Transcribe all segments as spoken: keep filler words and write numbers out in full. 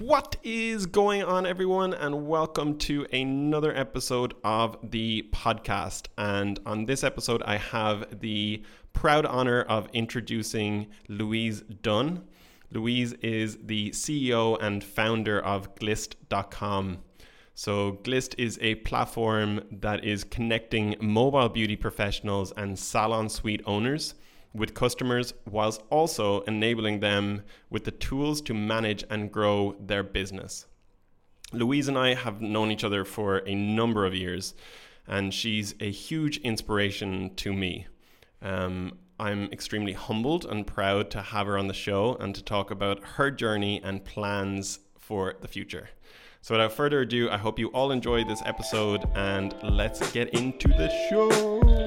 What is going on, everyone, and welcome to another episode of the podcast. And on this episode, I have the proud honor of introducing Louise Dunn. Louise is the C E O and founder of Glist dot com. So Glist is a platform that is connecting mobile beauty professionals and salon suite owners with customers, whilst also enabling them with the tools to manage and grow their business. Louise and I have known each other for a number of years, and she's a huge inspiration to me. Um, I'm extremely humbled and proud to have her on the show and to talk about her journey and plans for the future. So without further ado, I hope you all enjoyed this episode, and let's get into the show.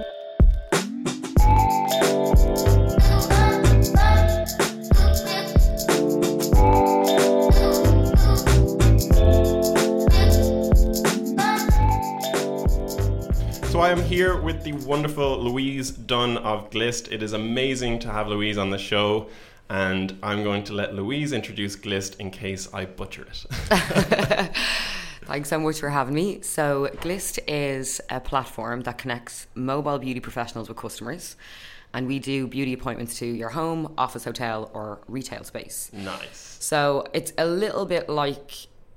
So I am here with the wonderful Louise Dunn of Glist. It is amazing to have Louise on the show, and I'm going to let Louise introduce Glist in case I butcher it. Thanks so much for having me. So Glist is a platform that connects mobile beauty professionals with customers, and we do beauty appointments to your home, office, hotel, or retail space. Nice. So it's a little bit like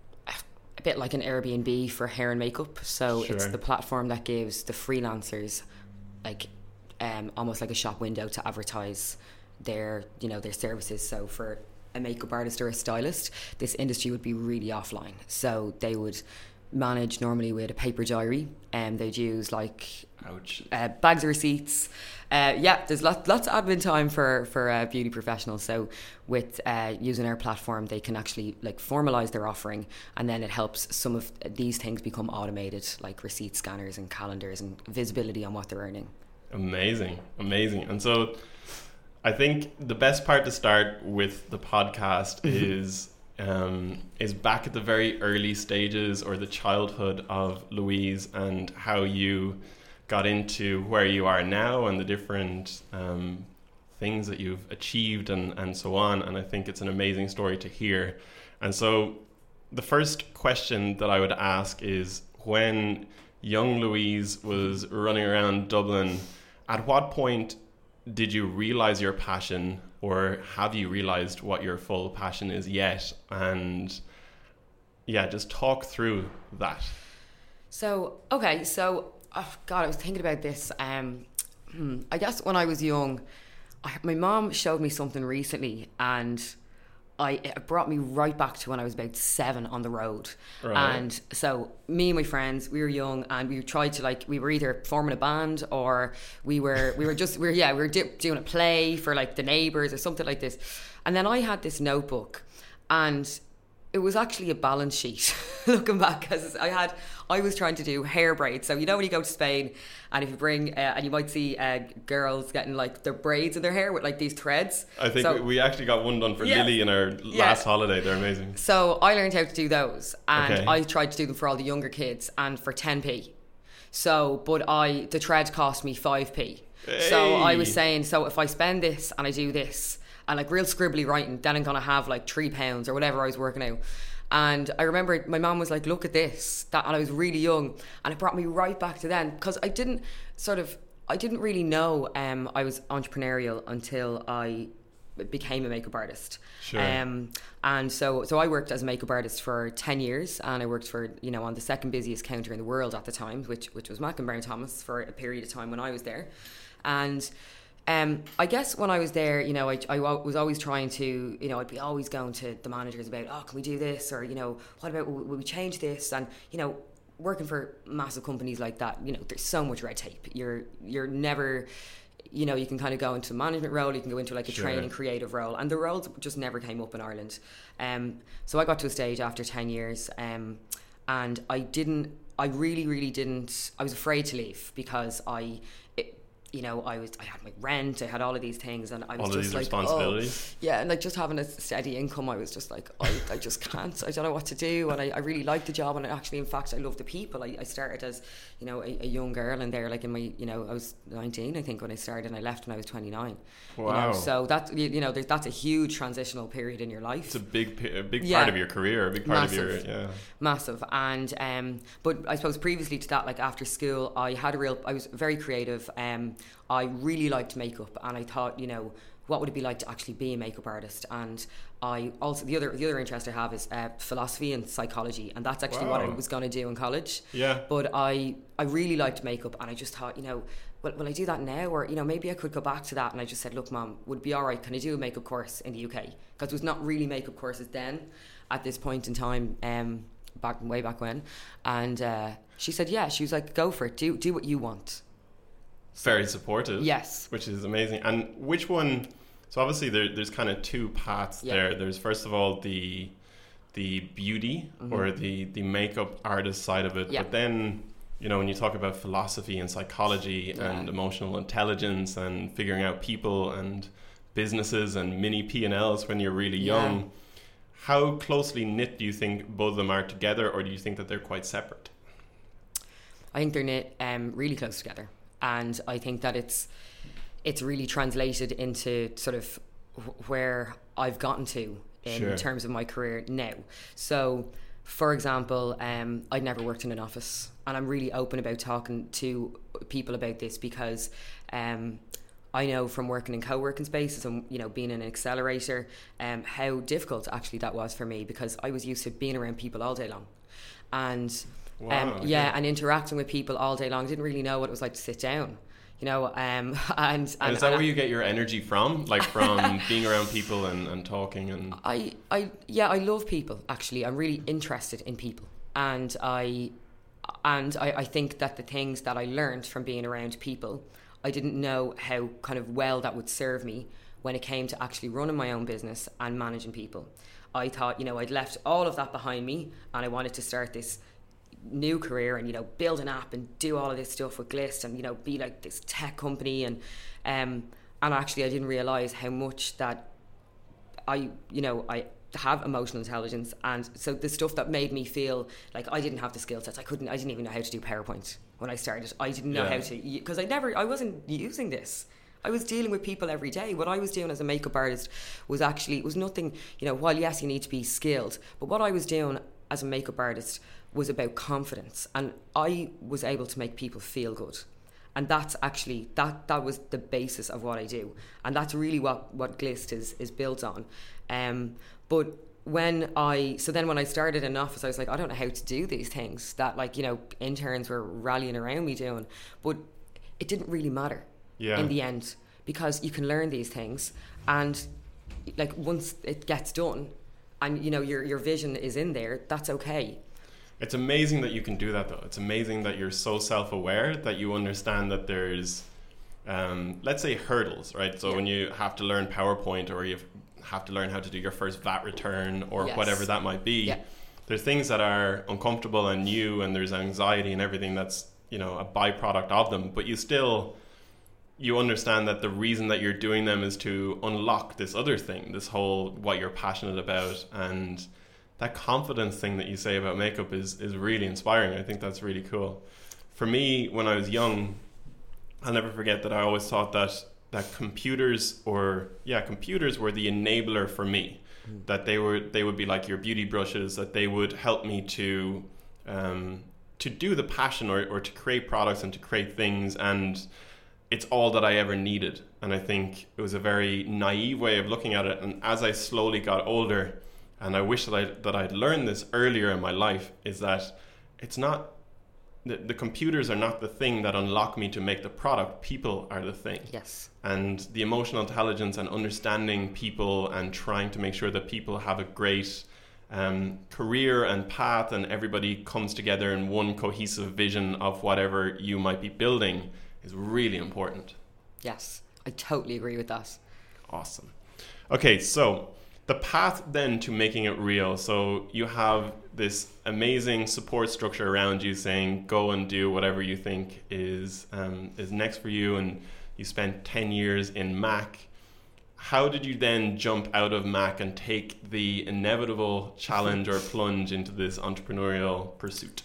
a bit like an Airbnb for hair and makeup. So Sure. it's the platform that gives the freelancers like um, almost like a shop window to advertise their, you know, their services. So for a makeup artist or a stylist, this industry would be really offline. So they would manage normally with a paper diary, and they'd use like Ouch. uh, bags of receipts. Uh, yeah, there's lots lots of admin time for for uh, beauty professionals. So with uh, using our platform, they can actually like formalize their offering, and then it helps some of these things become automated, like receipt scanners and calendars and visibility on what they're earning. Amazing, amazing. And so I think the best part to start with the podcast is um, is back at the very early stages or the childhood of Louise and how you got into where you are now and the different um, things that you've achieved and, and so on. And I think it's an amazing story to hear. And so the first question that I would ask is, when young Louise was running around Dublin, at what point did you realize your passion, or have you realized what your full passion is yet? And yeah, just talk through that. So, okay, so, oh God, I was thinking about this. Um, hmm, I guess when I was young, I, my mom showed me something recently, and I it brought me right back to when I was about seven on the road. Right. And so me and my friends, we were young, and we tried to like, we were either forming a band, or we were, we were just, we were, yeah, we were di- doing a play for like the neighbours or something like this. And then I had this notebook, and it was actually a balance sheet looking back, because I had, I was trying to do hair braids. So, you know, when you go to Spain and if you bring, uh, and you might see uh, girls getting like their braids in their hair with like these threads. I think so, we actually got one done for yeah, Lily in our yeah. last holiday. They're amazing. So I learned how to do those, and Okay. I tried to do them for all the younger kids, and for ten p. So, but I, the thread cost me five p. So I was Hey. saying, so if I spend this and I do this, and like real scribbly writing, then I'm going to have like three pounds or whatever I was working out. And I remember my mum was like, look at this, that, and I was really young, and it brought me right back to then, because I didn't sort of, I didn't really know um, I was entrepreneurial until I became a makeup artist. Sure. Um, and so, so I worked as a makeup artist for ten years, and I worked for, you know, on the second busiest counter in the world at the time, which, which was Mac and Brown Thomas, for a period of time when I was there. And Um, I guess when I was there, you know, I, I was always trying to, you know, I'd be always going to the managers about, oh, can we do this? Or, you know, what about, will, will we change this? And, you know, working for massive companies like that, you know, there's so much red tape. You're, you're never, you know, you can kind of go into a management role, you can go into like a Sure. training creative role, and the roles just never came up in Ireland. Um, so I got to a stage after ten years, um, and I didn't, I really, really didn't, I was afraid to leave, because I, it, you know, I was I had my rent, I had all of these things, and I was all of just these like, responsibilities. oh, yeah, and like just having a steady income, I was just like, I, I just can't, I don't know what to do, and I, I really liked the job, and I actually, in fact, I love the people. I, I started as, you know, a, a young girl, and there, like in my, you know, I was nineteen, I think, when I started, and I left when I was twenty-nine. Wow. You know, so that, you, you know, there's, that's a huge transitional period in your life. It's a big, a big Yeah. part of your career, a big part Massive. of your, yeah. Massive. And um but I suppose previously to that, like after school, I had a real I was very creative. um I really liked makeup, and I thought, you know, what would it be like to actually be a makeup artist? And I also, the other the other interest I have is uh, philosophy and psychology, and that's actually what I Wow. was going to do in college. Yeah. But I I really liked makeup, and I just thought, you know, well, will I do that now, or, you know, maybe I could go back to that. And I just said, look, Mom, would it be all right, can I do a makeup course in the U K? Because there was not really makeup courses then at this point in time, um back way back when. And uh, she said, yeah. She was like, go for it, do do what you want. Very supportive. Yes. Which is amazing. And which one, so obviously there, there's kind of two paths Yeah. there. There's first of all the the beauty Mhm. or the, the makeup artist side of it. Yeah. But then, you know, when you talk about philosophy and psychology Yeah. and emotional intelligence and figuring out people and businesses and mini P and Ls when you're really Yeah. young, how closely knit do you think both of them are together, or do you think that they're quite separate? I think they're knit um, really close together, and I think that it's it's really translated into sort of wh- where I've gotten to in Sure. terms of my career now. So, for example, um, I'd never worked in an office, and I'm really open about talking to people about this because um, I know from working in co-working spaces and, you know, being in an accelerator, um, how difficult actually that was for me, because I was used to being around people all day long, and Wow, um, okay. yeah, and interacting with people all day long. I didn't really know what it was like to sit down, you know. Um, and, and, And is that and where you get your energy from? Like from being around people and, and talking and... I, I, yeah, I love people. Actually, I'm really interested in people, and I, and I, I think that the things that I learned from being around people, I didn't know how kind of well that would serve me when it came to actually running my own business and managing people. I thought, you know, I'd left all of that behind me, and I wanted to start this new career and, you know, build an app and do all of this stuff with Glist and, you know, be like this tech company. And um and actually I didn't realize how much that I, you know, I have emotional intelligence, and so the stuff that made me feel like I didn't have the skill sets, I couldn't I didn't even know how to do PowerPoint when I started. I didn't know Yeah. how to, because I never I wasn't using this. I was dealing with people every day. What I was doing as a makeup artist was actually, it was nothing, you know, while yes, you need to be skilled, but what I was doing as a makeup artist was about confidence, and I was able to make people feel good. And that's actually, that that was the basis of what I do. And that's really what, what Glist is, is built on. Um, but when I, so then when I started in office, I was like, I don't know how to do these things that, like, you know, interns were rallying around me doing. But it didn't really matter Yeah. in the end, because you can learn these things. And like once it gets done and, you know, your, your vision is in there, that's okay. It's amazing that you can do that, though. It's amazing that you're so self-aware that you understand that there's, um, let's say, hurdles, right? So Yeah. when you have to learn PowerPoint, or you have to learn how to do your first V A T return, or Yes. whatever that might be, Yeah. there's things that are uncomfortable and new, and there's anxiety and everything that's, you know, a byproduct of them. But you still, you understand that the reason that you're doing them is to unlock this other thing, this whole what you're passionate about. And that confidence thing that you say about makeup is is really inspiring. I think that's really cool. For me, when I was young, I'll never forget that I always thought that that computers or yeah computers were the enabler for me. Mm. That they were they would be like your beauty brushes, that they would help me to um, to do the passion, or, or to create products and to create things, and it's all that I ever needed. And I think it was a very naive way of looking at it. And as I slowly got older, and I wish that I that I'd learned this earlier in my life, is that it's not the, the computers are not the thing that unlock me to make the product. People are the thing. Yes. And the emotional intelligence and understanding people and trying to make sure that people have a great um, career and path, and everybody comes together in one cohesive vision of whatever you might be building, is really important. Yes, I totally agree with that. Awesome. Okay, so the path then to making it real. So you have this amazing support structure around you saying, go and do whatever you think is um, is next for you, and You spent ten years in Mac. How did you then jump out of Mac and take the inevitable challenge or plunge into this entrepreneurial pursuit?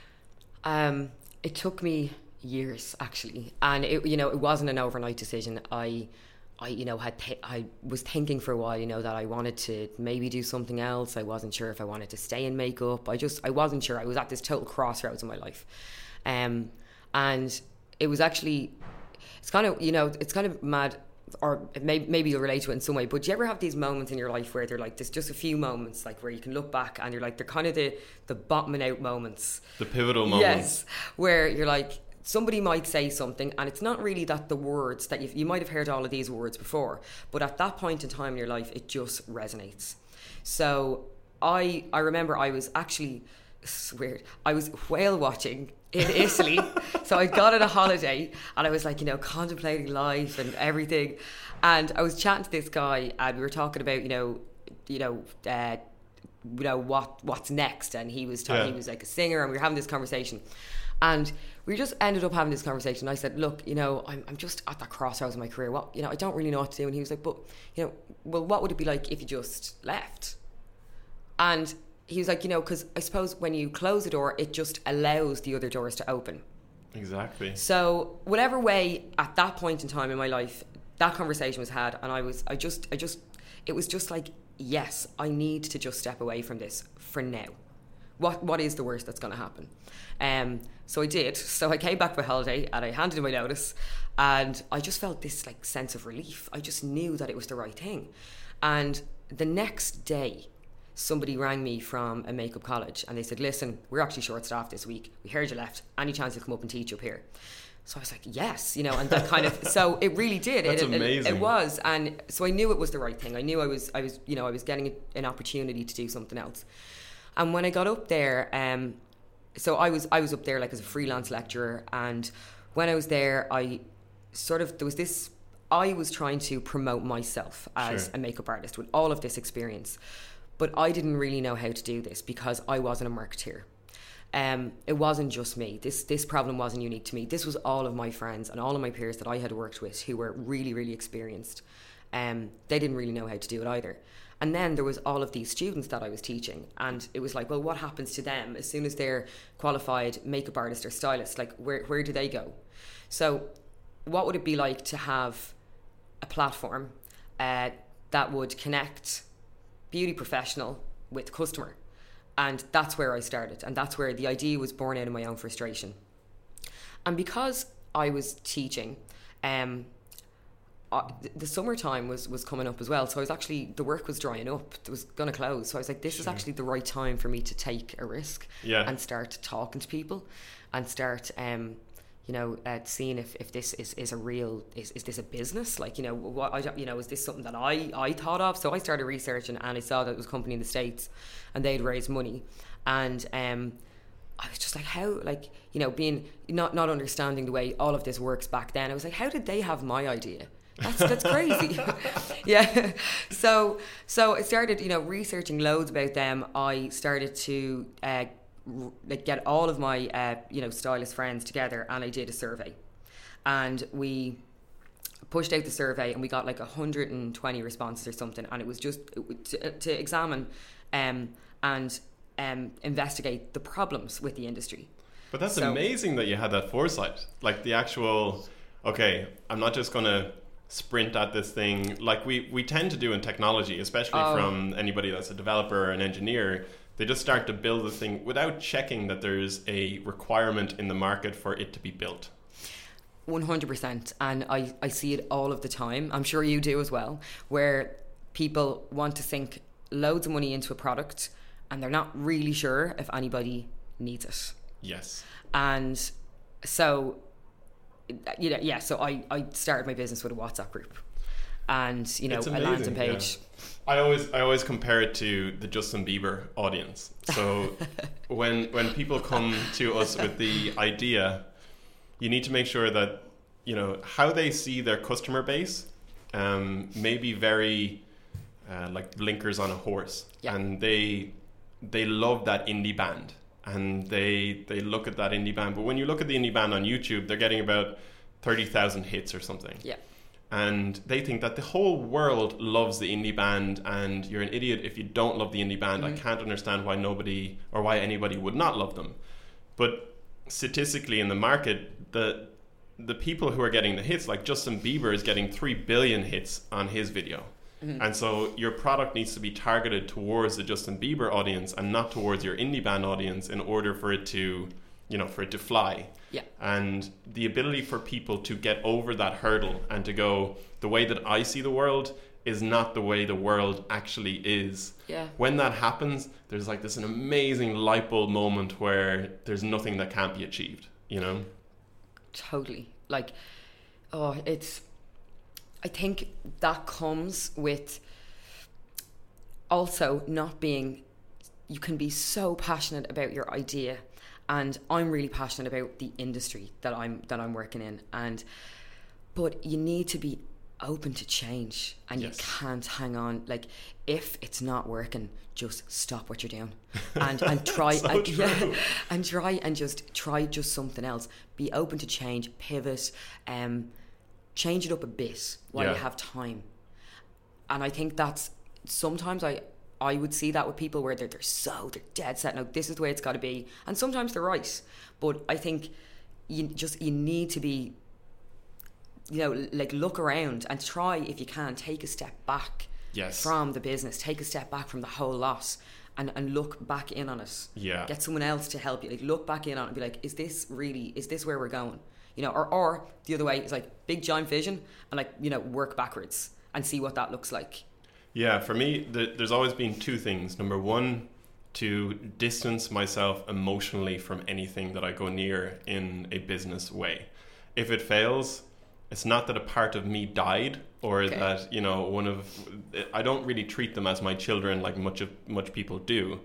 Um, it took me years, actually, and it, you know, it wasn't an overnight decision. I, I, you know, had th- I was thinking for a while, you know, that I wanted to maybe do something else. I wasn't sure if I wanted to stay in makeup. I just, I wasn't sure. I was at this total crossroads in my life, um, and it was actually, it's kind of, you know, it's kind of mad. Or maybe, maybe you'll relate to it in some way, but do you ever have these moments in your life where they're like, there's just a few moments like where you can look back and you're like, they're kind of the, the bottoming out moments. The pivotal moments. Yes, where you're like, somebody might say something and it's not really that the words that you've, you might have heard all of these words before, but at that point in time in your life, it just resonates. So I, I remember I was actually, it's weird, I was whale watching in Italy. So I got on a holiday and I was like, you know, contemplating life and everything. And I was chatting to this guy and we were talking about, you know, you know, uh, you know, what what's next. And he was talking, yeah. he was like a singer and we were having this conversation. And we just ended up having this conversation. I said, look, you know, I'm I'm just at that crossroads in my career. What, you know, I don't really know what to do. And he was like, but, you know, well, what would it be like if you just left? And he was like, you know, because I suppose when you close a door, it just allows the other doors to open. Exactly. So whatever way at that point in time in my life, that conversation was had, and I was, I just, I just, it was just like, yes, I need to just step away from this for now. What, what is the worst that's going to happen? Um, so I did. So I came back for holiday and I handed in my notice, and I just felt this like sense of relief. I just knew that it was the right thing. And the next day, somebody rang me from a makeup college and they said, listen, we're actually short staffed this week. We heard you left. Any chance you'll come up and teach up here? So I was like, yes, you know, and that kind of, so it really did. That's it, amazing. It, it was. And so I knew it was the right thing. I knew I was, I was, you know, I was getting an opportunity to do something else. And when I got up there, um, so I was, I was up there like as a freelance lecturer. And when I was there, I sort of, there was this, I was trying to promote myself as Sure. a makeup artist with all of this experience. But I didn't really know how to do this because I wasn't a marketeer. Um, it wasn't just me. This this problem wasn't unique to me. This was all of my friends and all of my peers that I had worked with who were really, really experienced. Um, they didn't really know how to do it either. And then there was all of these students that I was teaching. And it was like, well, what happens to them as soon as they're qualified makeup artist or stylist? Like, where, where do they go? So what would it be like to have a platform uh, that would connect beauty professional with customer? And that's where I started, and that's where the idea was born out of my own frustration. And because I was teaching, um, uh, the summertime was, was coming up as well, so I was actually, the work was drying up, it was going to close, so I was like, this sure. is actually the right time for me to take a risk yeah. and start talking to people and start um, you know, uh, seeing if, if this is, is a real, is, is this a business? Like, you know, what I, you know, is this something that I, I thought of? So I started researching and I saw that it was a company in the States and they'd raised money. And um, I was just like, how, like, you know, being, not, not understanding the way all of this works back then. I was like, how did they have my idea? That's that's crazy. yeah. So so I started, you know, researching loads about them. I started to uh, like get all of my uh, you know, stylist friends together, and I did a survey, and we pushed out the survey, and we got like one hundred twenty responses or something, and it was just to, to examine um, and um, investigate the problems with the industry. But that's so, amazing that you had that foresight, like the actual, okay, I'm not just going to sprint at this thing like we, we tend to do in technology, especially oh. from anybody that's a developer or an engineer. They just start to build the thing without checking that there's a requirement in the market for it to be built. one hundred percent. And I, I see it all of the time. I'm sure you do as well, where people want to sink loads of money into a product and they're not really sure if anybody needs it. Yes. And so, you know, yeah, so I, I started my business with a WhatsApp group and, you know, a landing page. Yeah. I always I always compare it to the Justin Bieber audience. So when when people come to us with the idea, you need to make sure that, you know, how they see their customer base um, may be very uh, like blinkers on a horse. Yeah. And they they love that indie band. And they they look at that indie band. But when you look at the indie band on YouTube, they're getting about thirty thousand hits or something. Yeah. And they think that the whole world loves the indie band, and you're an idiot if you don't love the indie band. Mm-hmm. I can't understand why nobody or why anybody would not love them. But statistically in the market, the the people who are getting the hits, like Justin Bieber is getting three billion hits on his video. Mm-hmm. And so your product needs to be targeted towards the Justin Bieber audience and not towards your indie band audience in order for it to, you know, for it to fly. Yeah. And the ability for people to get over that hurdle and to go, the way that I see the world is not the way the world actually is. Yeah. When that happens, there's like this an amazing light bulb moment where there's nothing that can't be achieved, you know? Totally. Like, oh, it's, I think that comes with also not being, you can be so passionate about your idea. And I'm really passionate about the industry that I'm that I'm working in, and but you need to be open to change, and yes. you can't hang on. Like, if it's not working, just stop what you're doing, and and try so and, yeah, and try and just try just something else. Be open to change, pivot, um, change it up a bit while yeah. you have time. And I think that's sometimes I. I would see that with people where they're, they're so, they're dead set, no, this is the way it's got to be. And sometimes they're right. But I think you just, you need to be, you know, like look around and try, if you can, take a step back yes. from the business, take a step back from the whole lot and, and look back in on it. Yeah. Get someone else to help you. Like, look back in on it and be like, is this really, is this where we're going? You know, or, or the other way is like big giant vision and like, you know, work backwards and see what that looks like. Yeah, for me, the, there's always been two things. Number one, to distance myself emotionally from anything that I go near in a business way. If it fails, it's not that a part of me died or okay. that, you know, one of, I don't really treat them as my children like much of much people do.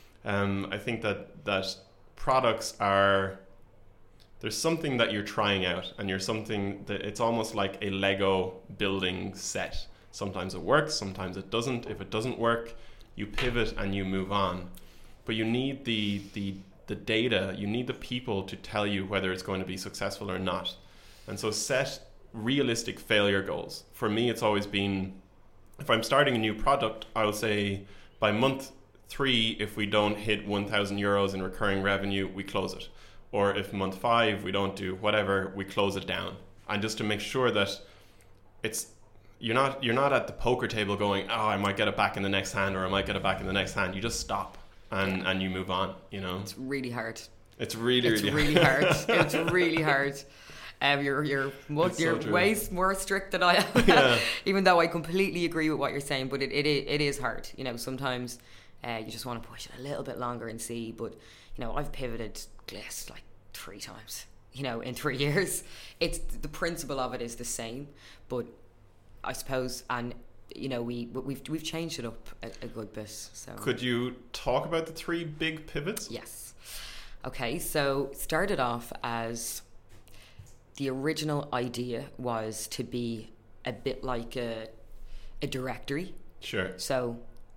Um, I think that, that products are, there's something that you're trying out and you're something that it's almost like a Lego building set. Sometimes it works, sometimes it doesn't. If it doesn't work, you pivot and you move on. But you need the the the data, you need the people to tell you whether it's going to be successful or not. And so set realistic failure goals. For me, it's always been, if I'm starting a new product, I'll say by month three, if we don't hit one thousand euros in recurring revenue, we close it. Or if month five, we don't do whatever, we close it down. And just to make sure that it's, You're not you're not at the poker table going, oh, I might get it back in the next hand or I might get it back in the next hand. You just stop and, yeah. and you move on, you know. It's really hard. It's really, it's really, really hard. hard. It's really hard. Um, you're you're much, you're so way more strict than I am. Yeah. Even though I completely agree with what you're saying, but it it, it is hard. You know, sometimes uh, you just want to push it a little bit longer and see. But you know, I've pivoted Gliss like three times. You know, in three years. It's the principle of it is the same, but I suppose, and you know, we we've we've changed it up a, a good bit. So could you talk about the three big pivots? Yes. Okay, so started off as the original idea was to be a bit like a a directory. Sure. So,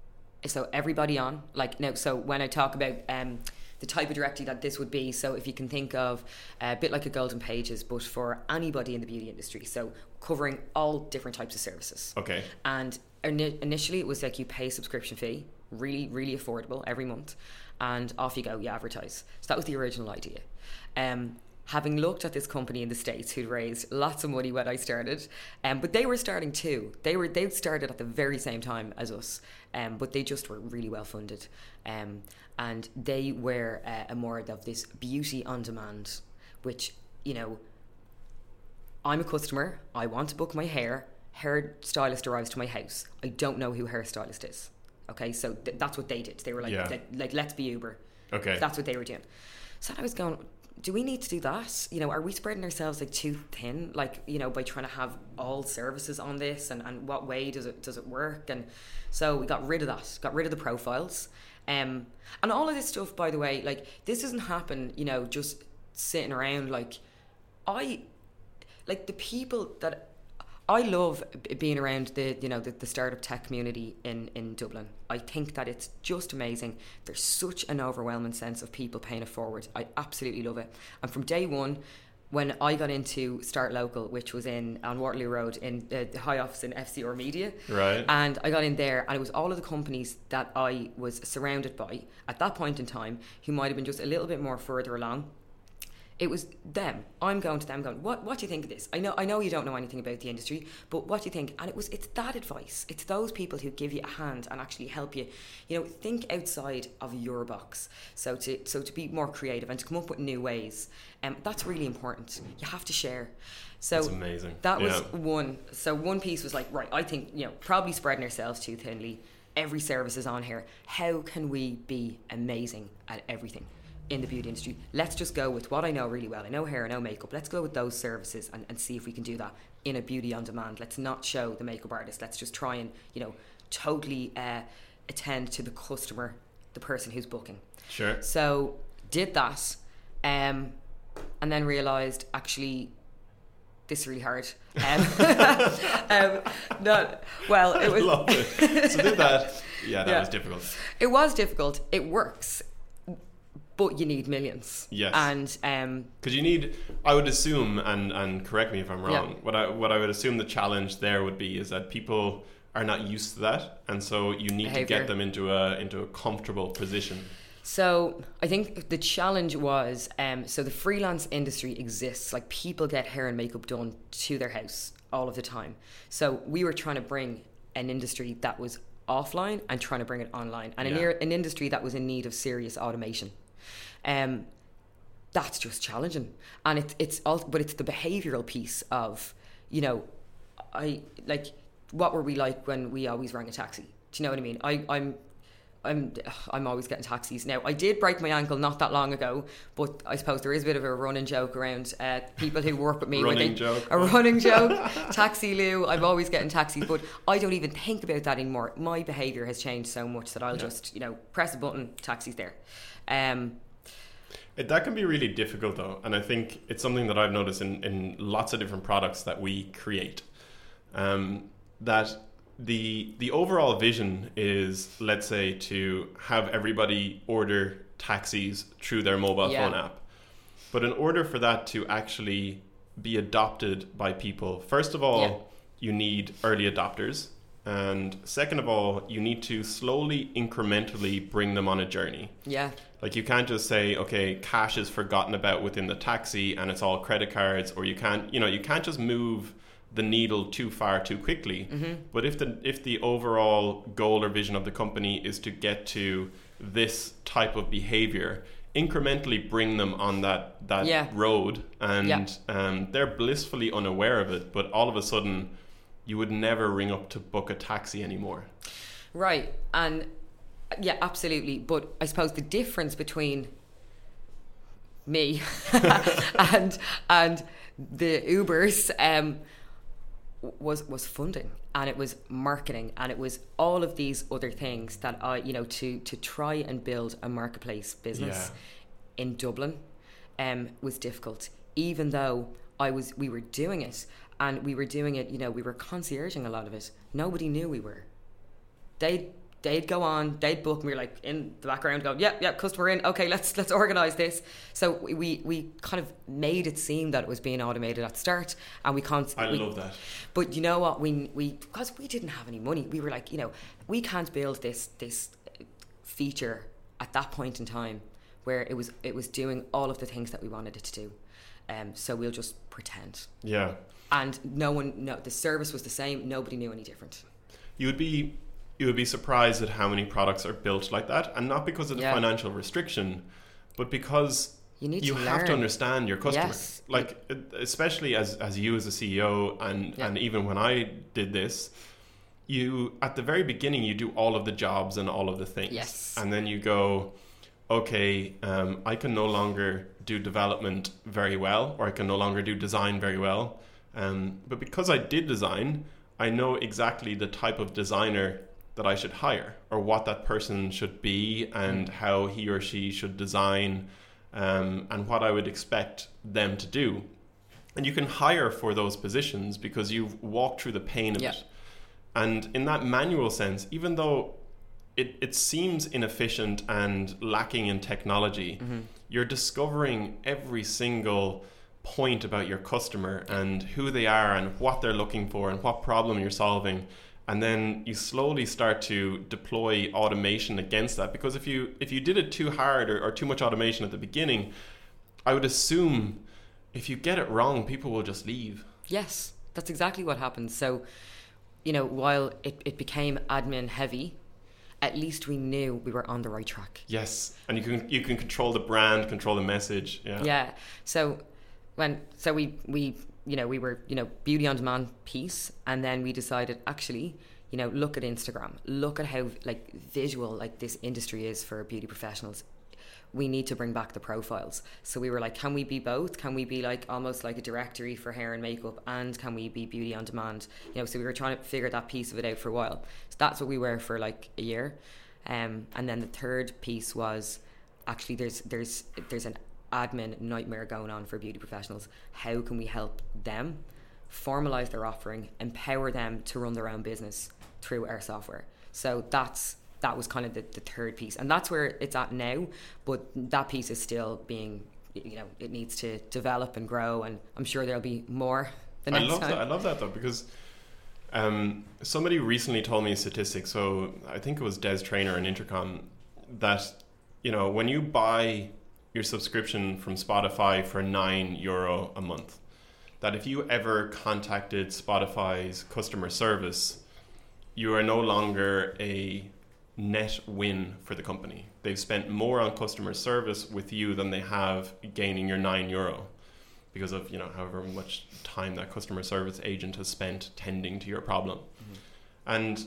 so everybody on like now. So when I talk about um. the type of directory that this would be, so if you can think of a bit like a Golden Pages, but for anybody in the beauty industry, so covering all different types of services. Okay. And in- initially it was like you pay a subscription fee, really, really affordable every month, and off you go, you advertise. So that was the original idea. Um, having looked at this company in the States who'd raised lots of money when I started, um, but they were starting too. They were they started at the very same time as us, um, but they just were really well funded. Um, and they were uh, a more of this beauty on demand, which, you know, I'm a customer, I want to book my hair, hairstylist arrives to my house, I don't know who hairstylist is. Okay, so th- that's what they did. They were like, yeah. like, like, let's be Uber. Okay. That's what they were doing. So I was going, do we need to do that? You know, are we spreading ourselves like too thin? Like, you know, by trying to have all services on this, and, and what way does it does it work? And so we got rid of that, got rid of the profiles. Um, and all of this stuff, by the way, like, this doesn't happen, you know, just sitting around. Like, I, like, the people that, I love being around the, you know, the, the startup tech community in, in Dublin. I think that it's just amazing. There's such an overwhelming sense of people paying it forward. I absolutely love it. And from day one, when I got into Start Local, which was in on Waterloo Road in uh, the high office in F C R Media. Right. And I got in there, and it was all of the companies that I was surrounded by at that point in time who might have been just a little bit more further along. It was them. I'm going to them going, what what do you think of this? I know I know you don't know anything about the industry, but what do you think? And it was it's that advice. It's those people who give you a hand and actually help you, you know, think outside of your box. So to so to be more creative and to come up with new ways. Um, that's really important. You have to share. So that's amazing. That was yeah. one. So one piece was like, right, I think, you know, probably spreading ourselves too thinly. Every service is on here. How can we be amazing at everything in the beauty industry? Let's just go with what I know really well. I know hair, I know makeup. Let's go with those services and, and see if we can do that in a beauty on demand. Let's not show the makeup artist. Let's just try and, you know, totally uh, attend to the customer, the person who's booking. Sure. So did that, um, and then realised actually this is really hard. Um, um, no, well, it was. I love it. So did that. Yeah, that Yeah. was difficult. It was difficult. It works. But you need millions. Yes. And um because you need, I would assume, and and correct me if I'm wrong, Yeah. what I what I would assume the challenge there would be is that people are not used to that, and so you need Behavior. to get them into a into a comfortable position. So I think the challenge was, um, so the freelance industry exists. Like, people get hair and makeup done to their house all of the time. So we were trying to bring an industry that was offline and trying to bring it online, and Yeah. an, ear- an industry that was in need of serious automation. Um, that's just challenging, and it's it's all, but it's the behavioural piece of, you know, I like, what were we like when we always rang a taxi? Do you know what I mean? I I'm. I'm I'm always getting taxis now. I did break my ankle not that long ago, but I suppose there is a bit of a running joke around uh, people who work with me. where Running they, joke. A running joke. Taxi Lou. I'm always getting taxis, but I don't even think about that anymore. My behaviour has changed so much that I'll Yeah. just, you know, press a button, taxi's there. Um, It, that can be really difficult though, and I think it's something that I've noticed in, in lots of different products that we create. Um, that the the overall vision is, let's say, to have everybody order taxis through their mobile Yeah. phone app. But in order for that to actually be adopted by people, first of all, Yeah. you need early adopters. And second of all, you need to slowly, incrementally bring them on a journey. yeah, Like, you can't just say, okay, cash is forgotten about within the taxi and it's all credit cards, or you can't, you know, you can't just move the needle too far too quickly. Mm-hmm. But if the if the overall goal or vision of the company is to get to this type of behavior, incrementally bring them on that that Yeah. road, and Yeah. um, they're blissfully unaware of it, but all of a sudden you would never ring up to book a taxi anymore. right. And yeah, absolutely. But I suppose the difference between me and and the Ubers um, was was funding, and it was marketing, and it was all of these other things that I, you know, to to try and build a marketplace business in Dublin um, was difficult. Even though I was, we were doing it, and we were doing it, you know, we were concierging a lot of it. Nobody knew we were. They'd they'd go on, they'd book, and we were like in the background going, yep, yep, customer in, okay, let's let's organise this. So we, we we kind of made it seem that it was being automated at the start, and we can't. I we, love that. But you know what, we we because we didn't have any money, we were like, you know, we can't build this this feature at that point in time where it was it was doing all of the things that we wanted it to do. Um, so we'll just pretend. Yeah. And no one, no, the service was the same. Nobody knew any different. You would be you would be surprised at how many products are built like that, and not because of the Yeah. financial restriction, but because You need you to have learn. to understand your customer. Yes. Like, especially as as you as a C E O, and Yeah. and even when I did this, you at the very beginning you do all of the jobs and all of the things, Yes. and then you go, okay, um, I can no longer do development very well, or I can no longer do design very well. Um, but because I did design, I know exactly the type of designer that I should hire, or what that person should be, and how he or she should design, um, and what I would expect them to do. And you can hire for those positions because you've walked through the pain of Yeah. it. And in that manual sense, even though it, it seems inefficient and lacking in technology, Mm-hmm. you're discovering every single point about your customer and who they are and what they're looking for and what problem you're solving. And then you slowly start to deploy automation against that. Because if you if you did it too hard or, or too much automation at the beginning, I would assume if you get it wrong, people will just leave. Yes, that's exactly what happened. So, you know, while it, it became admin heavy, at least we knew we were on the right track. Yes, and you can you can control the brand, control the message. Yeah. Yeah. So when so we we you know we were you know beauty on demand piece, and then we decided actually you know look at Instagram, look at how like visual like this industry is for beauty professionals. We need to bring back the profiles. So we were like, can we be both? Can we be like almost like a directory for hair and makeup, and can we be beauty on demand? You know, so we were trying to figure that piece of it out for a while. So that's what we were for like a year. Um, and then the third piece was actually there's there's there's an admin nightmare going on for beauty professionals. How can we help them formalize their offering, empower them to run their own business through our software? So that's that was kind of the, the third piece, and that's where it's at now, but that piece is still being, you know, it needs to develop and grow, and I'm sure there'll be more the next I love time. that. I love that though, because um, somebody recently told me a statistic, so I think it was Des Traynor in Intercom, that, you know, when you buy your subscription from Spotify for nine euro a month, that if you ever contacted Spotify's customer service, you are no longer a net win for the company. They've spent more on customer service with you than they have gaining your nine euro because of, you know, however much time that customer service agent has spent tending to your problem. Mm-hmm. And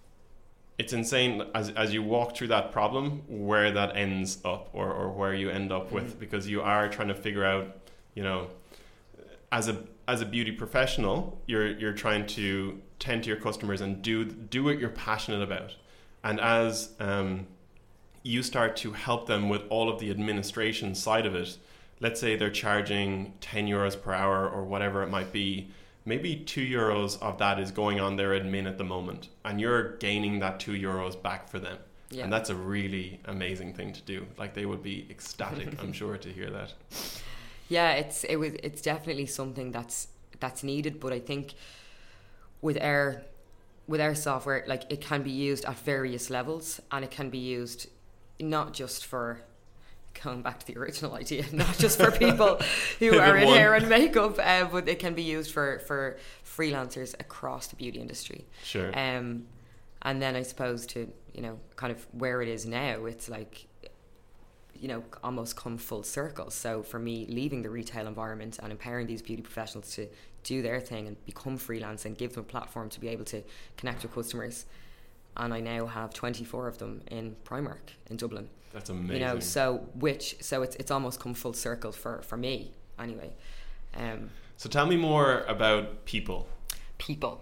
it's insane as as you walk through that problem where that ends up, or, or where you end up mm-hmm. with, because you are trying to figure out, you know, as a as a beauty professional, you're you're trying to tend to your customers and do do what you're passionate about. And as um, you start to help them with all of the administration side of it, let's say they're charging ten euros per hour or whatever it might be, maybe two euros of that is going on their admin at the moment, and you're gaining that two euros back for them. Yeah. And that's a really amazing thing to do. Like, they would be ecstatic, I'm sure, to hear that. Yeah, it's it was it's definitely something that's that's needed, but I think with our with our software, like, it can be used at various levels, and it can be used not just for, going back to the original idea, not just for people who are in one. hair and makeup, uh, but it can be used for, for freelancers across the beauty industry. Sure. Um, and then I suppose to, you know, kind of where it is now, it's like, you know, almost come full circle. So for me, leaving the retail environment and empowering these beauty professionals to do their thing and become freelance and give them a platform to be able to connect with customers. And I now have twenty-four of them in Primark in Dublin. That's amazing. You know, so which so it's it's almost come full circle for, for me anyway. Um, so tell me more about people. People.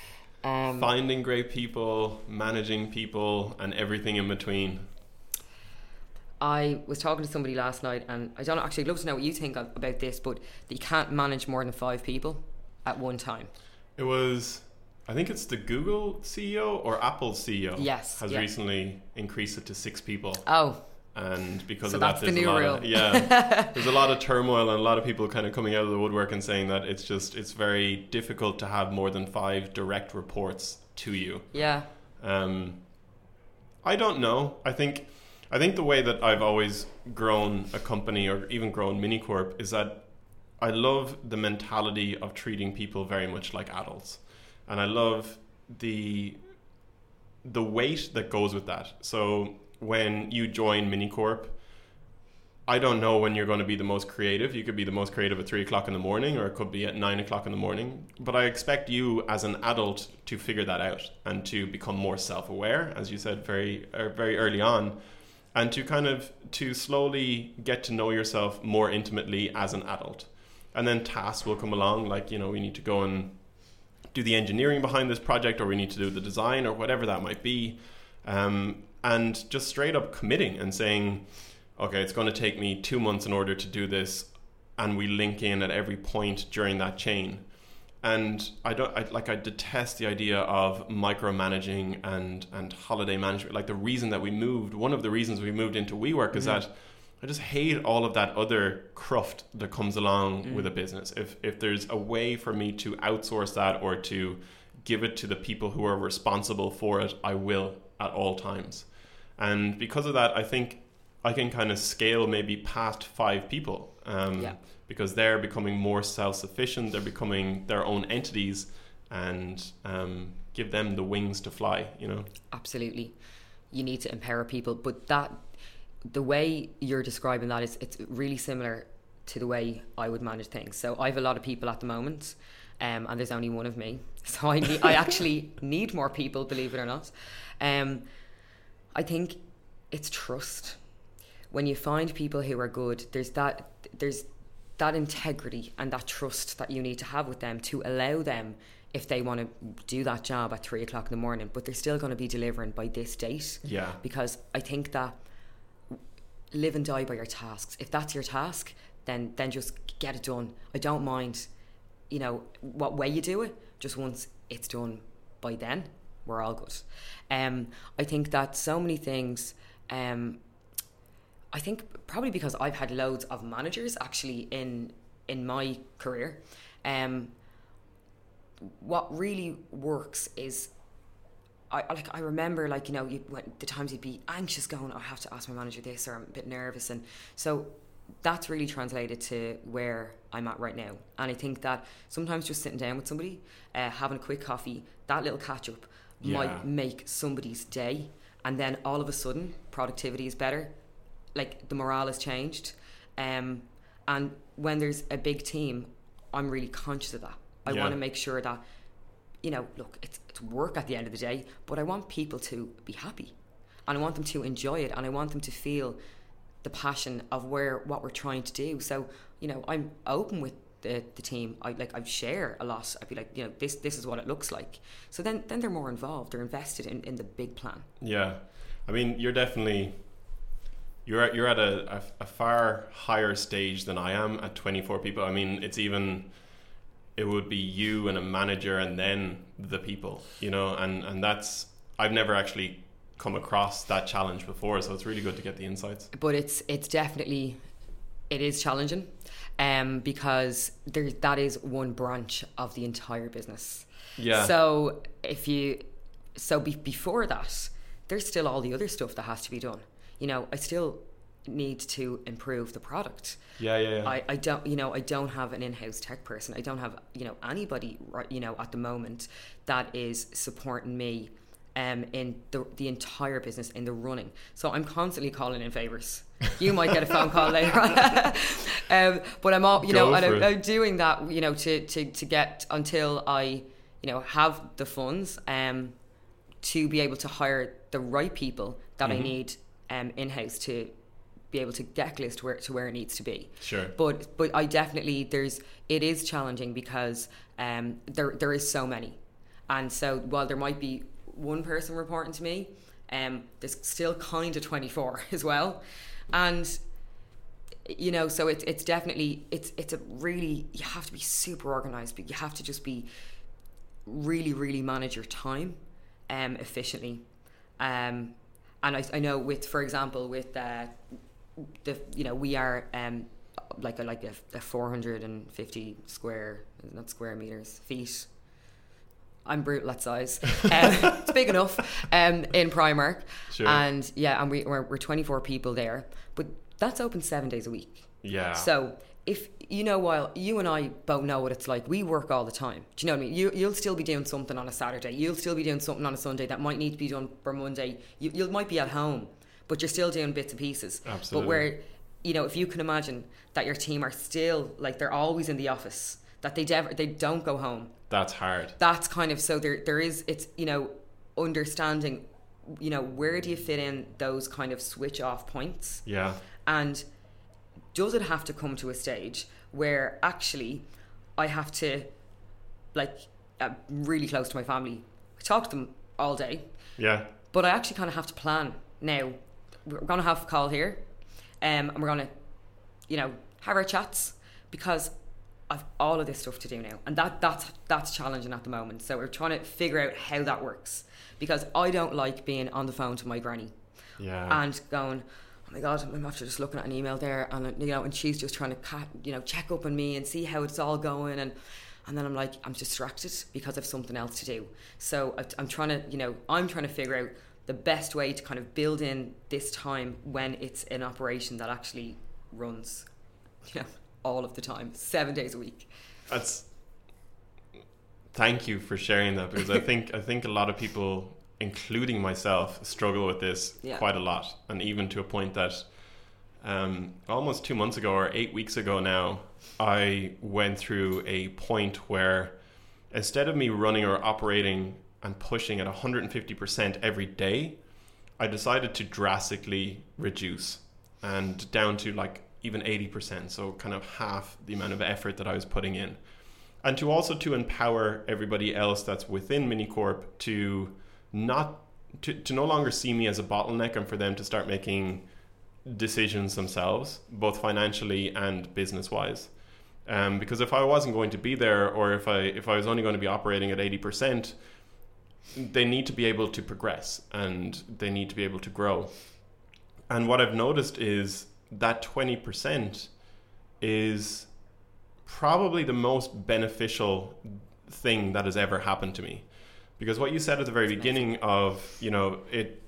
Um, Finding great people, managing people, and everything in between. I was talking to somebody last night, and I don't know, actually, I'd love to know what you think of, about this, but that you can't manage more than five people at one time. It was, I think it's the Google C E O or Apple C E O. Yes, has yeah. recently increased it to six people. Oh. And because so of that's that, there's the new a lot rule. of, yeah, there's a lot of turmoil and a lot of people kind of coming out of the woodwork and saying that it's just, it's very difficult to have more than five direct reports to you. Yeah. Um, I don't know. I think... I think the way that I've always grown a company, or even grown Minicorp, is that I love the mentality of treating people very much like adults. And I love the the weight that goes with that. So when you join Minicorp, I don't know when you're going to be the most creative. You could be the most creative at three o'clock in the morning, or it could be at nine o'clock in the morning. But I expect you as an adult to figure that out and to become more self-aware, as you said very, uh, very early on. And to kind of, to slowly get to know yourself more intimately as an adult. And then tasks will come along, like, you know, we need to go and do the engineering behind this project, or we need to do the design, or whatever that might be. Um, and just straight up committing and saying, okay, it's going to take me two months in order to do this. And we link in at every point during that chain. And I don't I, like I detest the idea of micromanaging and and holiday management. Like, the reason that we moved, one of the reasons we moved into WeWork mm-hmm. is that I just hate all of that other cruft that comes along mm. with a business. If if there's a way for me to outsource that or to give it to the people who are responsible for it, I will at all times. And because of that, I think I can kind of scale maybe past five people um, yeah. because they're becoming more self-sufficient. They're becoming their own entities, and um, give them the wings to fly, you know? Absolutely. You need to empower people. But that, the way you're describing that is, it's really similar to the way I would manage things. So I have a lot of people at the moment, um, and there's only one of me. So I need, I actually need more people, believe it or not. Um, I think it's trust. When you find people who are good, there's that there's that integrity and that trust that you need to have with them to allow them, if they want to do that job at three o'clock in the morning, but they're still going to be delivering by this date. Yeah. Because I think that live and die by your tasks. If that's your task, then then just get it done. I don't mind, you know, what way you do it. Just once it's done by then, we're all good. Um, I think that so many things. Um, I think probably because I've had loads of managers actually in in my career. Um, what really works is, I like I remember like you know you, when, the times you'd be anxious going, I have to ask my manager this, or I'm a bit nervous, and so that's really translated to where I'm at right now. And I think that sometimes just sitting down with somebody, uh, having a quick coffee, that little catch up yeah. might make somebody's day, and then all of a sudden productivity is better. Like the morale has changed, um, and when there's a big team, I'm really conscious of that. I yeah. want to make sure that, you know, look, it's, it's work at the end of the day, but I want people to be happy, and I want them to enjoy it, and I want them to feel the passion of where what we're trying to do. So, you know, I'm open with the, the team. I like I share a lot. I'd be like, you know, this this is what it looks like. So then then they're more involved. They're invested in, in the big plan. Yeah, I mean, you're definitely. You're at, you're at a, a, a far higher stage than I am at twenty-four people. I mean, it's even, it would be you and a manager and then the people, you know, and, and that's, I've never actually come across that challenge before, so it's really good to get the insights. But it's it's definitely, it is challenging um, because there that is one branch of the entire business. Yeah. So if you, so be, before that, there's still all the other stuff that has to be done. You know, I still need to improve the product. Yeah, yeah, yeah. I, I don't, you know, I don't have an in-house tech person. I don't have, you know, anybody, right, you know, at the moment that is supporting me um, in the the entire business, in the running. So I'm constantly calling in favours. You might get a phone call later on. um, but I'm all, you Go know, and I'm, it. I'm doing that, you know, to, to, to get until I, you know, have the funds um, to be able to hire the right people that mm-hmm. I need Um, in-house to be able to get Gliss to where to where it needs to be. Sure. But but I definitely there's it is challenging because um there there is so many, and so while there might be one person reporting to me, um there's still kind of twenty-four as well, and you know so it's it's definitely it's it's a really you have to be super organized, but you have to just be really really manage your time um efficiently. Um. And I, I know with, for example, with uh, the, you know, we are um, like a like a, a four hundred fifty square, not square meters, feet. I'm brutal at size. Um, it's big enough um, in Primark. Sure. And yeah, and we, we're, we're twenty-four people there, but that's open seven days a week. Yeah. So if, you know, while you and I both know what it's like, we work all the time. Do you know what I mean? You, you'll still be doing something on a Saturday. You'll still be doing something on a Sunday that might need to be done for Monday. You, you might be at home, but you're still doing bits and pieces. Absolutely. But where, you know, if you can imagine that your team are still, like, they're always in the office, that they dev- they don't go home. That's hard. That's kind of, so there there is, it's, you know, understanding, you know, where do you fit in those kind of switch off points? Yeah. And does it have to come to a stage where actually I have to, like, I'm really close to my family. I talk to them all day. Yeah. But I actually kind of have to plan now. We're going to have a call here, um, and we're going to, you know, have our chats, because I've all of this stuff to do now, and that that's that's challenging at the moment. So we're trying to figure out how that works, because I don't like being on the phone to my granny yeah. and going, oh my God, I'm after just looking at an email there, and you know, and she's just trying to cat, you know, check up on me and see how it's all going, and and then I'm like, I'm distracted because I've something else to do. So I'm trying to, you know, I'm trying to figure out the best way to kind of build in this time when it's an operation that actually runs, you know, all of the time, seven days a week. That's. Thank you for sharing that, because I think I think a lot of people, including myself, struggle with this yeah. quite a lot, and even to a point that um, almost two months ago or eight weeks ago now, I went through a point where instead of me running or operating and pushing at one hundred fifty percent every day, I decided to drastically reduce and down to like even eighty percent, so kind of half the amount of effort that I was putting in. And to also to empower everybody else that's within Minicorp to not to, to no longer see me as a bottleneck, and for them to start making decisions themselves, both financially and business wise. Um, because if I wasn't going to be there, or if I if I was only going to be operating at eighty percent, they need to be able to progress and they need to be able to grow. And what I've noticed is that twenty percent is probably the most beneficial thing that has ever happened to me. Because what you said at the very That's beginning amazing. Of, you know, it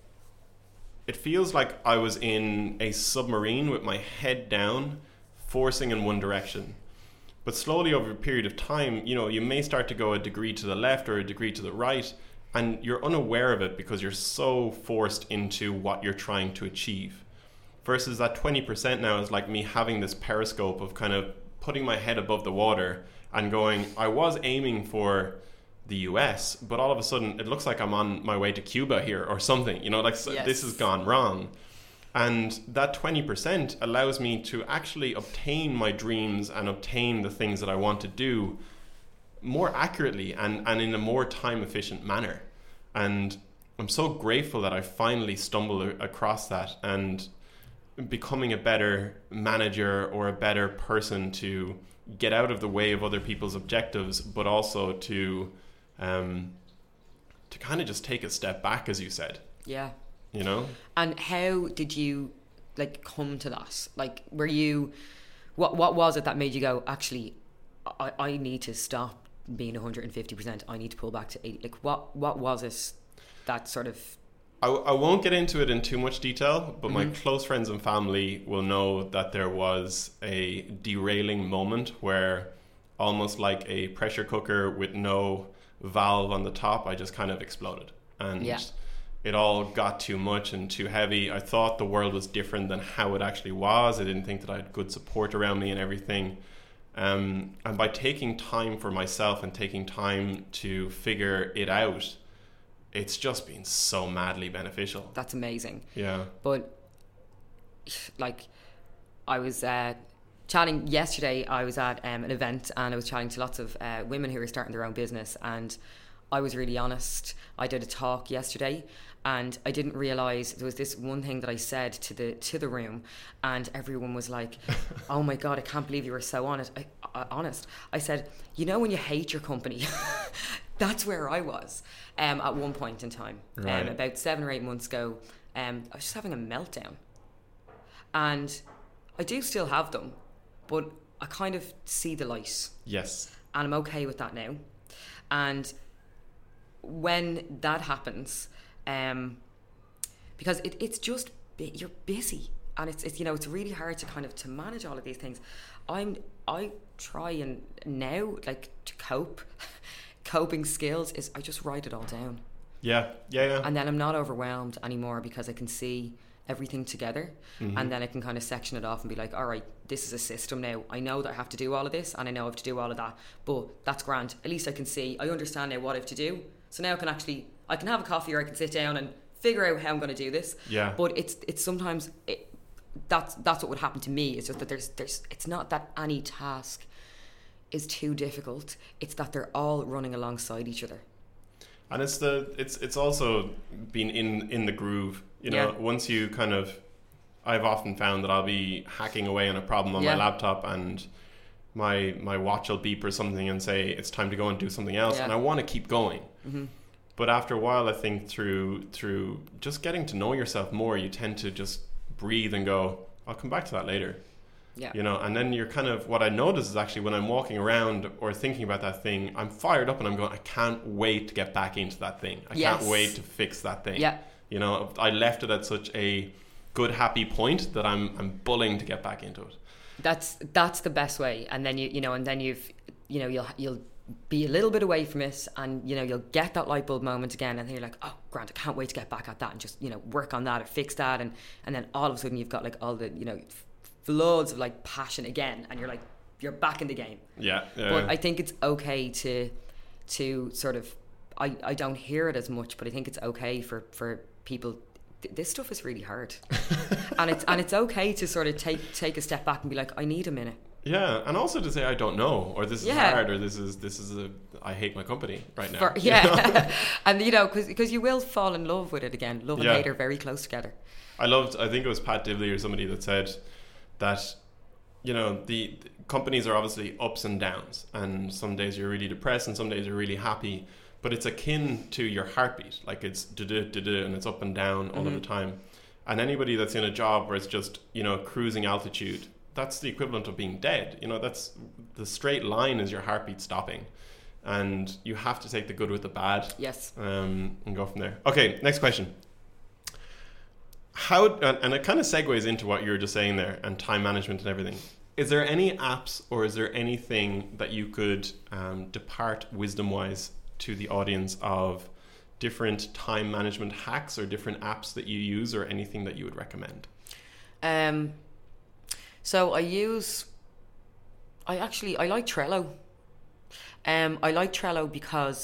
it feels like I was in a submarine with my head down, forcing in one direction. But slowly over a period of time, you know, you may start to go a degree to the left or a degree to the right, and you're unaware of it because you're so forced into what you're trying to achieve. Versus that twenty percent now is like me having this periscope of kind of putting my head above the water and going, I was aiming for the U S, but all of a sudden it looks like I'm on my way to Cuba here or something, you know, like yes. This has gone wrong. And that twenty percent allows me to actually obtain my dreams and obtain the things that I want to do more accurately and, and in a more time efficient manner. And I'm so grateful that I finally stumbled across that, and becoming a better manager or a better person to get out of the way of other people's objectives, but also to um, to kind of just take a step back, as you said. Yeah. You know? And how did you like come to that? Like, were you, what what was it that made you go, actually, I, I need to stop being one hundred fifty percent. I need to pull back to eighty. Like, what, what was it that sort of... I, I won't get into it in too much detail, but mm-hmm. my close friends and family will know that there was a derailing moment where, almost like a pressure cooker with no valve on the top, I just kind of exploded. And yeah. it all got too much and too heavy. I thought the world was different than how it actually was. I didn't think that I had good support around me and everything. Um, and by taking time for myself and taking time to figure it out, it's just been so madly beneficial. That's amazing. Yeah. But like, I was uh, chatting yesterday. I was at um, an event and I was chatting to lots of uh, women who were starting their own business, and I was really honest. I did a talk yesterday, and I didn't realize there was this one thing that I said to the to the room, and everyone was like, "Oh my God, I can't believe you were so honest." I, I, honest. I said, "You know when you hate your company." That's where I was um, at one point in time. Right. Um, about seven or eight months ago, um, I was just having a meltdown. And I do still have them, but I kind of see the light. Yes. And I'm okay with that now. And when that happens, um, because it, it's just, you're busy. And it's, it's, you know, it's really hard to kind of, to manage all of these things. I'm, I try and now, like, to cope... coping skills is I just write it all down. Yeah, yeah, yeah. And then I'm not overwhelmed anymore because I can see everything together, mm-hmm. and then I can kind of section it off and be like, all right, this is a system now. I know that I have to do all of this, and I know I have to do all of that, but that's grand. At least I can see, I understand now what I have to do. So now I can actually, I can have a coffee or I can sit down and figure out how I'm going to do this. Yeah. But it's it's sometimes, it, that's that's what would happen to me. It's just that there's there's it's not that any task is too difficult. It's that they're all running alongside each other. And it's the it's it's also been in in the groove, you know. Yeah. Once you kind of, I've often found that I'll be hacking away on a problem on yeah. my laptop, and my my watch will beep or something and say it's time to go and do something else, yeah. and I want to keep going. Mm-hmm. But after a while, I think through through just getting to know yourself more, you tend to just breathe and go, I'll come back to that later. Yeah. You know, and then you're kind of, what I notice is actually when I'm walking around or thinking about that thing, I'm fired up and I'm going, I can't wait to get back into that thing. I Yes. can't wait to fix that thing. Yeah. You know, I left it at such a good, happy point that I'm I'm bulling to get back into it. That's that's the best way. And then you you know, and then you've you know, you'll you'll be a little bit away from it, and you know, you'll get that light bulb moment again, and then you're like, oh, Grant, I can't wait to get back at that and just, you know, work on that and fix that, and and then all of a sudden you've got like all the, you know, floods of like passion again, and you're like, you're back in the game. Yeah. yeah. But I think it's okay to to sort of, I, I don't hear it as much, but I think it's okay for, for people, th- this stuff is really hard. and it's and it's okay to sort of take take a step back and be like, I need a minute. Yeah, and also to say I don't know, or this is Yeah. hard, or this is this is a I hate my company right now. For, you yeah. know? And you know, because you will fall in love with it again. Love and Yeah. hate are very close together. I loved, I think it was Pat Dibley or somebody that said that, you know, the, the companies are obviously ups and downs, and some days you're really depressed and some days you're really happy, but it's akin to your heartbeat. Like it's da-da, da-da, and it's up and down all Mm-hmm. of the time. And anybody that's in a job where it's just, you know, cruising altitude, that's the equivalent of being dead. You know, that's the straight line is your heartbeat stopping. And you have to take the good with the bad. Yes. Um, and go from there. Okay, next question. How, and, and it kind of segues into what you were just saying there, and time management and everything. Is there any apps or is there anything that you could um, depart wisdom-wise to the audience of different time management hacks or different apps that you use, or anything that you would recommend? Um. So I use, I actually, I like Trello. Um, I like Trello because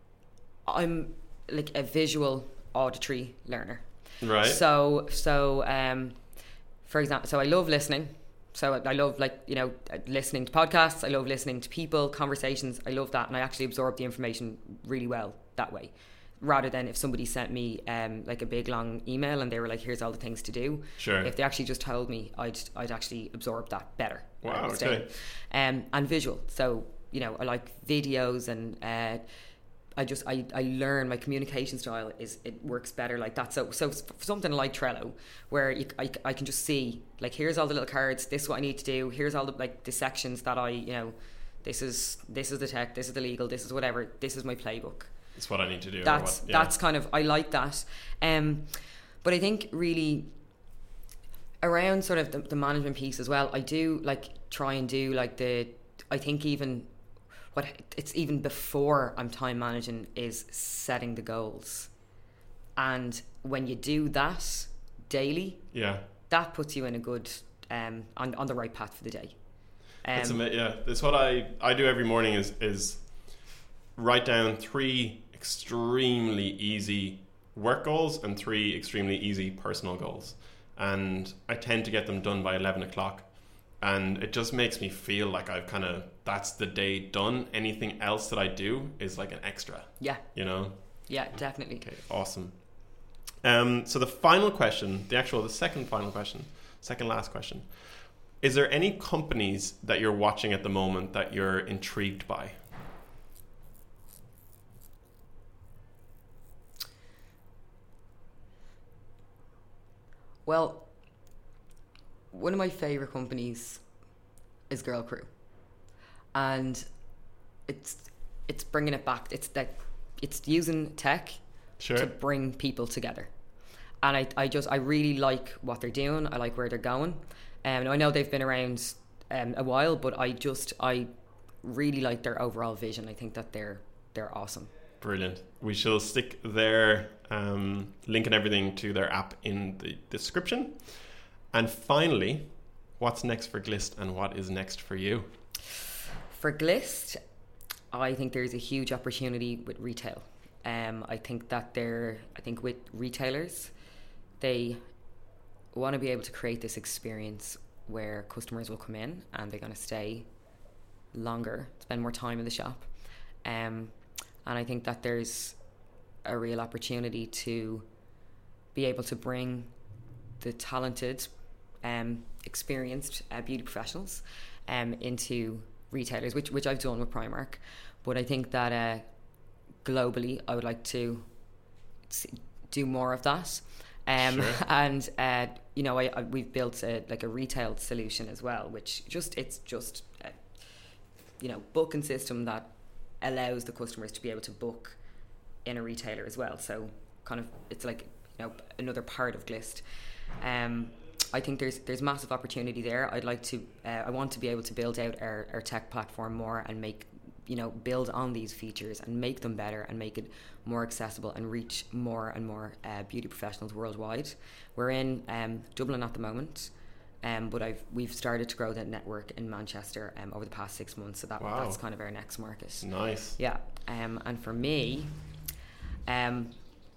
I'm like a visual auditory learner. Right. So, so, um, for example, so I love listening. So I love, like, you know, listening to podcasts. I love listening to people, conversations. I love that. And I actually absorb the information really well that way. Rather than if somebody sent me um, like a big long email and they were like, here's all the things to do. Sure. If they actually just told me, I'd I'd actually absorb that better. Wow, instead. okay. Um, and visual. So, you know, I like videos, and uh, I just, I, I learn my communication style is, it works better like that. So, so for something like Trello, where you, I, I can just see, like, here's all the little cards, this is what I need to do, here's all the, like, the sections that I, you know, this is, this is the tech, this is the legal, this is whatever, this is my playbook. It's what I need to do. That's, or what, yeah. that's kind of, I like that. Um, but I think really around sort of the, the management piece as well, I do like try and do like the, I think even what it's even before I'm time managing is setting the goals. And when you do that daily, Yeah. that puts you in a good, um, on, on the right path for the day. Um, It's ama- yeah, that's what I, I do every morning is is write down three extremely easy work goals and three extremely easy personal goals. And I tend to get them done by eleven o'clock. And it just makes me feel like I've kind of, that's the day done. Anything else that I do is like an extra, yeah, you know? yeah, definitely. Okay, awesome. Um, so the final question, the actual, the second final question, second last question. Is there any companies that you're watching at the moment that you're intrigued by? Well, one of my favourite companies is Girl Crew. And it's it's bringing it back. It's that it's using tech Sure. to bring people together. And I, I just, I really like what they're doing. I like where they're going. Um, I know they've been around um, a while, but I just, I really like their overall vision. I think that they're they're awesome. Brilliant. We shall stick their um, link and everything to their app in the description. And finally, what's next for Glist and what is next for you? For Glist, I think there's a huge opportunity with retail. Um, I think that they're, I think with retailers, they want to be able to create this experience where customers will come in and they're going to stay longer, spend more time in the shop. Um, and I think that there's a real opportunity to be able to bring the talented, um, experienced uh, beauty professionals um, into retailers, which which I've done with Primark. But I think that uh, globally, I would like to see, do more of that. Um, Sure. And uh, you know, I, I, we've built a, like a retail solution as well, which just it's just a, you know, booking system that allows the customers to be able to book in a retailer as well. So kind of it's like, you know, another part of Glist. Um, I think there's there's massive opportunity there. I'd like to uh, I want to be able to build out our, our tech platform more and make, you know, build on these features and make them better and make it more accessible and reach more and more uh, beauty professionals worldwide. We're in um, Dublin at the moment, um, but I've we've started to grow that network in Manchester um, over the past six months. So that Wow. that's kind of our next market. Nice. Yeah, um, and for me, um,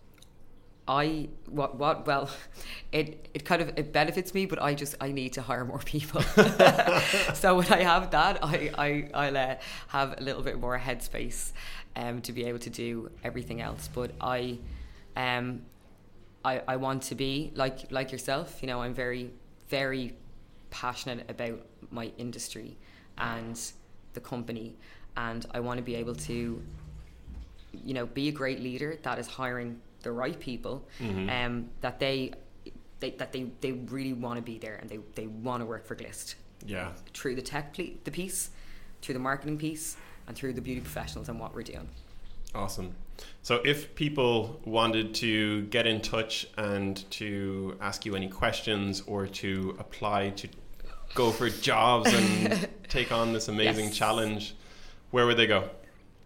I what what well, it it kind of it benefits me, but I just I need to hire more people. So when I have that, I I I'll uh, have a little bit more headspace, um, to be able to do everything else. But I, um, I I want to be like like yourself. You know, I'm very very passionate about my industry and the company, and I want to be able to, you know, be a great leader that is hiring the right people, mm-hmm. um, that they, they that they, they really want to be there and they, they want to work for Glist. Yeah. Through the tech ple- the piece, through the marketing piece, and through the beauty professionals and what we're doing. Awesome. So if people wanted to get in touch and to ask you any questions or to apply to go for jobs and take on this amazing Yes. challenge, where would they go?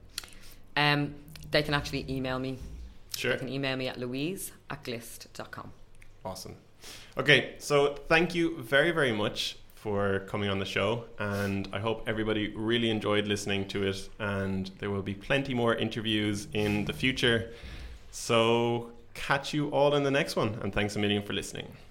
Um, they can actually email me. Sure. They can email me at louise at glist dot com. Awesome. Okay, so thank you very, very much for coming on the show, and I hope everybody really enjoyed listening to it, and there will be plenty more interviews in the future. So catch you all in the next one, and thanks a million for listening.